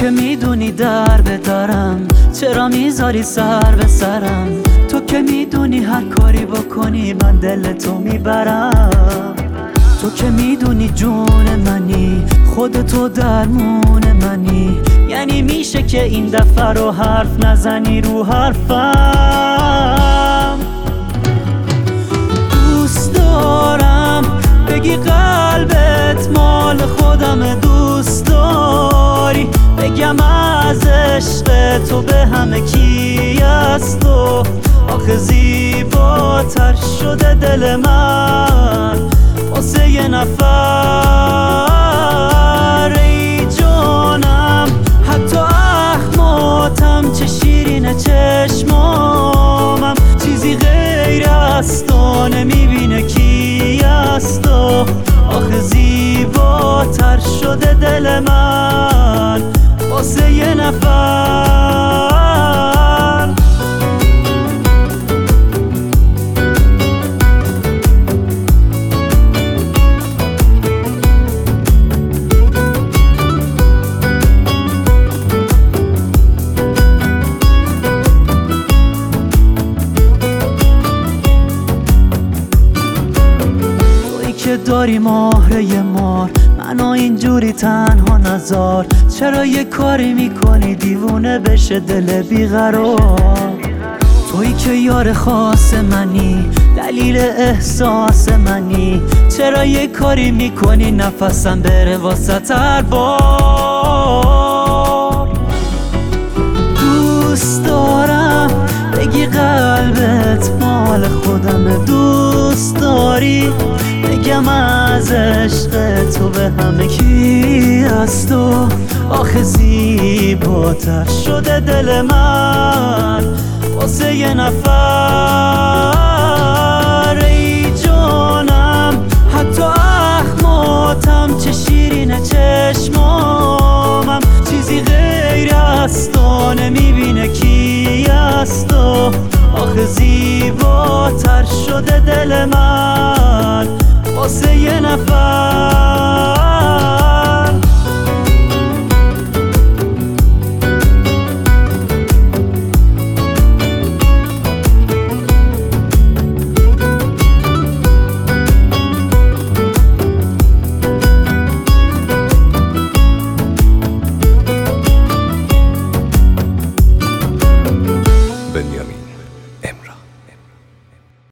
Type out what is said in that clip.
که میدونی در به درم، چرا میذاری سر به سرم؟ تو که میدونی هر کاری بکنی من دل تو میبرم. تو که میدونی جون منی، خودتو درمون منی، یعنی میشه که این دفعه رو حرف نزنی رو حرفم. دوست دارم بگی قلبت مال خودم، دوست داری بگم از عشق تو به همه کی از تو. آخه زیباتر شده دل من واسه یه نفر. ای جانم حتی اخماتم چه شیرینه چشمامم، چیزی غیر از تو نمیبینه کی از تو. آخه زیباتر شده دل من واسه یه نفر. که داری مهره مار، منو اینجوری تنها نذار. چرا یه کاری میکنی دیوونه بشه دل بیقرار؟ تویی که یار خاص منی، دلیل احساس منی، چرا یه کاری میکنی نفسم بره واسه هر بار؟ دوست دارم بگی قلبت مال خودمه، دوست داری بگم از عشق تو به همه کی از تو. آخه زیباتر شده دل من واسه یه نفر. ای جانم حتی اخماتم چه شیرینه چشمامم، چیزی غیر از تو نمیبینه کی از تو. آخه زیباتر شده دل من واسه یه نفر.